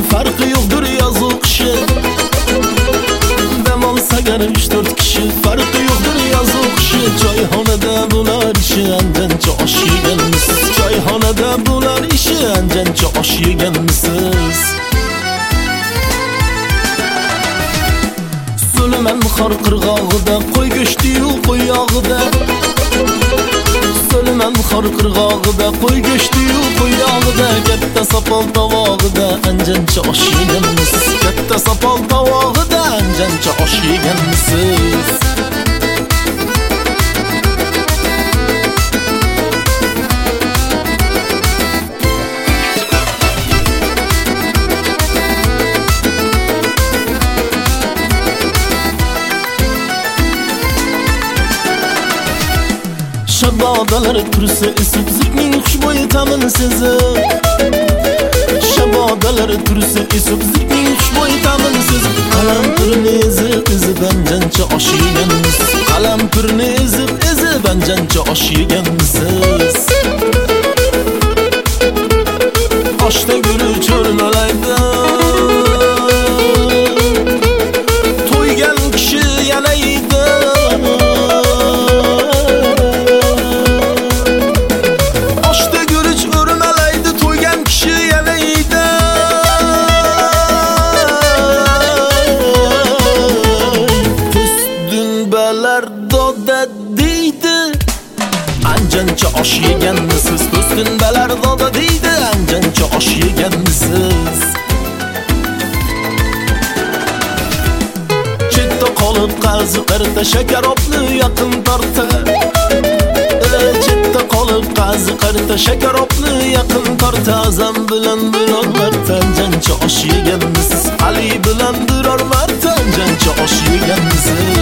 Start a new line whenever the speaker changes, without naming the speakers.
farqi yo'qdir yozu qishi. Dam olsa gar 3-4 kishi, farqi yo'qdir yozu qishi. Choyxonada bular ishi, anjancha osh yeganmisiz? Choyxonada bular ishi, anjancha osh yeganmisiz? So'liman xor qirg'og'ida, qo'y go'shti-yu qo'y yog'ida. So'liman xor qirg'og'ida, qo'y go'shti-yu qo'y yog'ida. Katta sopol tovog'ida, anjancha osh yeganmisiz? Katta sopol tovog'ida, anjancha osh yeganmisiz? Shabodalar tursa isib, zikning xushbo'yi ta'mini sezib. Shabodalar tursa isib, zikning xushbo'yi ta'mini sezib. Qalampirni ezib, anjancha osh yeganmisiz? Qalampirni ezib, anjancha osh yeganmisiz? Oshda guruch o'rmalaydi, to'ygan kishi yana yeydi. Doda deydi, anjancha osh yeganmisiz? Do'stinbalar doda deydi, anjancha osh yeganmisiz? Chetda qolib qarzi qarta, shakarobni yaqin torta. Chetda qolib qarzi qarta, shakarobni yaqin torta. Azam bilan biror marta, anjancha osh yeganmisiz? Ali bilan biror marta, anjancha osh yeganmisiz?